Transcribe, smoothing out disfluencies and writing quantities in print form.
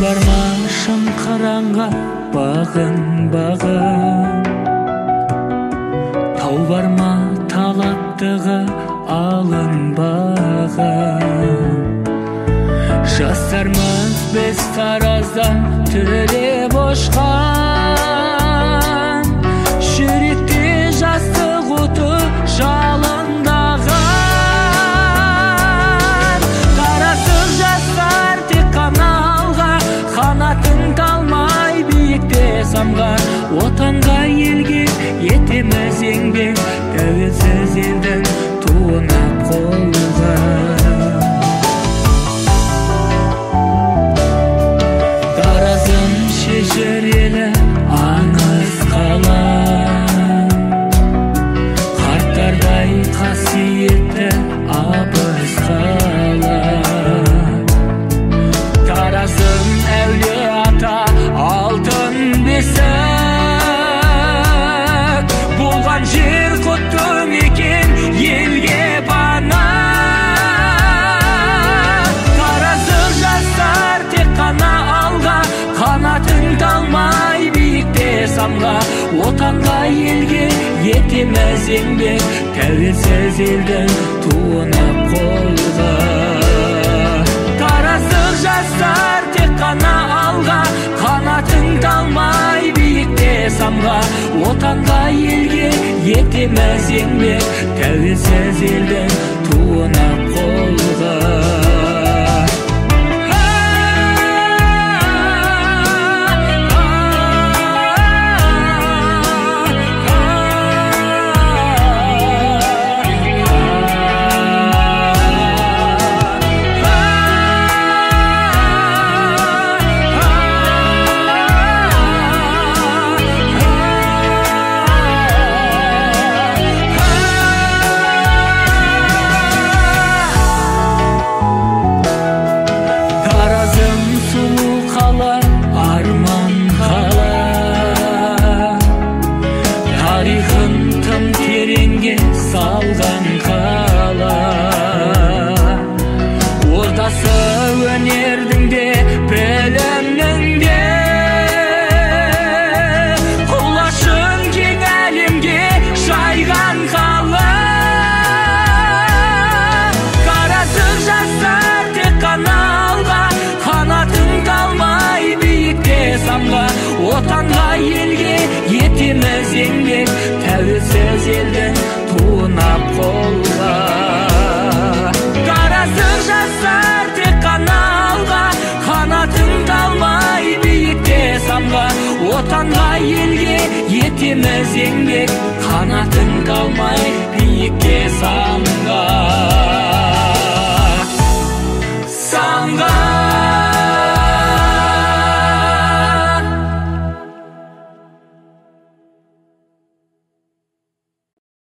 бармашым қараңға бағын тау барма талаптығы алынбаған жастармыз біз тараздан түріліп ұшқан жүректе жастық оты жалындаған таразсыз жастар тек қана алға қанатын талмай биікте самған отанға елге етеміз еңбек тәуелсіз елдің туына қолға таразым шежірелі аңыз қала қарттардай қасиетті абыз қала таразым әулие ата алтын бесік болған жер құтты мекен елге пана таразым жастар тек қана алға қанатын талмай биікте самға отанға елге етеміз еңбек тәуелсіз елдің туына қолға таразым жастар тек қана алға қанатын талмай биікте самға отанға елге етеміз еңбек тәуелсіз елдің туына қолға тарихын тым тереңге салған қала ордасы өнердің де білімнің де құлашын кең әлемге жайған қала таразым жастар тек қана алға қанатын талмай биікте самға отанға елге етеміз еңбек тәуелсіз елдің туына қолға таразым жастар тек қана алға қанатын талмай биікте самға отанға елге етеміз еңбек қанатын талмай